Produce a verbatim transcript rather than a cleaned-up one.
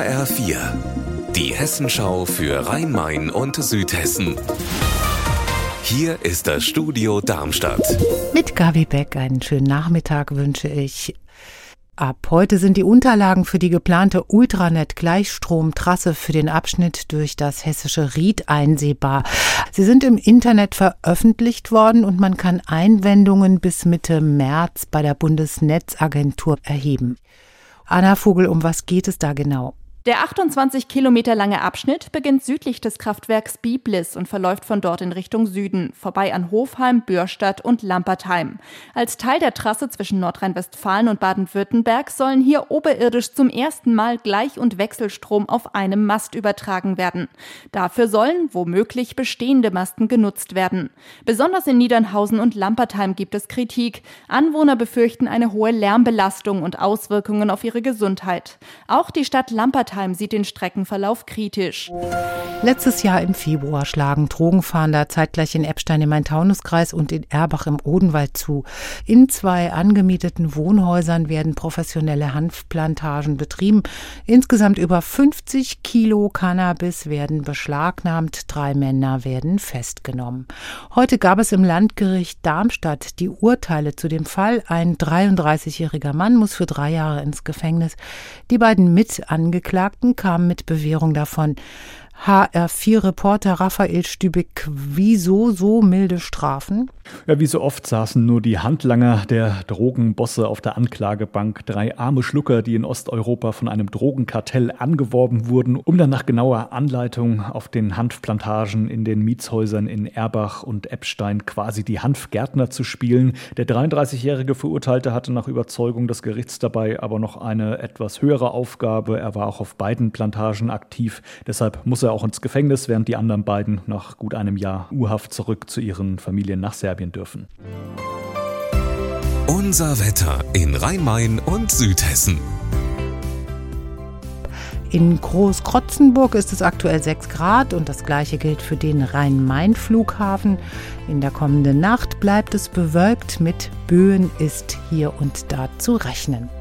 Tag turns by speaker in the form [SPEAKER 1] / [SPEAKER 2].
[SPEAKER 1] H R vier, die Hessenschau für Rhein-Main und Südhessen. Hier ist das Studio Darmstadt.
[SPEAKER 2] Mit Gabi Beck einen schönen Nachmittag wünsche ich. Ab heute sind die Unterlagen für die geplante Ultranet-Gleichstromtrasse für den Abschnitt durch das hessische Ried einsehbar. Sie sind im Internet veröffentlicht worden und man kann Einwendungen bis Mitte März bei der Bundesnetzagentur erheben. Anna Vogel, um was geht es da genau?
[SPEAKER 3] Der achtundzwanzig Kilometer lange Abschnitt beginnt südlich des Kraftwerks Biblis und verläuft von dort in Richtung Süden, vorbei an Hofheim, Bürstadt und Lampertheim. Als Teil der Trasse zwischen Nordrhein-Westfalen und Baden-Württemberg sollen hier oberirdisch zum ersten Mal Gleich- und Wechselstrom auf einem Mast übertragen werden. Dafür sollen, womöglich, bestehende Masten genutzt werden. Besonders in Niedernhausen und Lampertheim gibt es Kritik. Anwohner befürchten eine hohe Lärmbelastung und Auswirkungen auf ihre Gesundheit. Auch die Stadt Lampertheim sieht den Streckenverlauf kritisch.
[SPEAKER 2] Letztes Jahr im Februar schlagen Drogenfahnder zeitgleich in Eppstein im Main-Taunus-Kreis und in Erbach im Odenwald zu. In zwei angemieteten Wohnhäusern werden professionelle Hanfplantagen betrieben. Insgesamt über fünfzig Kilo Cannabis werden beschlagnahmt. Drei Männer werden festgenommen. Heute gab es im Landgericht Darmstadt die Urteile zu dem Fall. Ein dreiunddreißigjähriger Mann muss für drei Jahre ins Gefängnis. Die beiden Mitangeklagten kamen mit Bewährung davon. H R vier Reporter Raphael Stübig, wieso so milde Strafen?
[SPEAKER 4] Ja, wie so oft saßen nur die Handlanger der Drogenbosse auf der Anklagebank. Drei arme Schlucker, die in Osteuropa von einem Drogenkartell angeworben wurden, um dann nach genauer Anleitung auf den Hanfplantagen in den Mietshäusern in Erbach und Eppstein quasi die Hanfgärtner zu spielen. Der dreiunddreißigjährige Verurteilte hatte nach Überzeugung des Gerichts dabei aber noch eine etwas höhere Aufgabe. Er war auch auf beiden Plantagen aktiv. Deshalb muss er auch ins Gefängnis, während die anderen beiden nach gut einem Jahr U-Haft zurück zu ihren Familien nach Serbien dürfen.
[SPEAKER 1] Unser Wetter in Rhein-Main und Südhessen.
[SPEAKER 2] In Großkrotzenburg ist es aktuell sechs Grad und das gleiche gilt für den Rhein-Main-Flughafen. In der kommenden Nacht bleibt es bewölkt, mit Böen ist hier und da zu rechnen.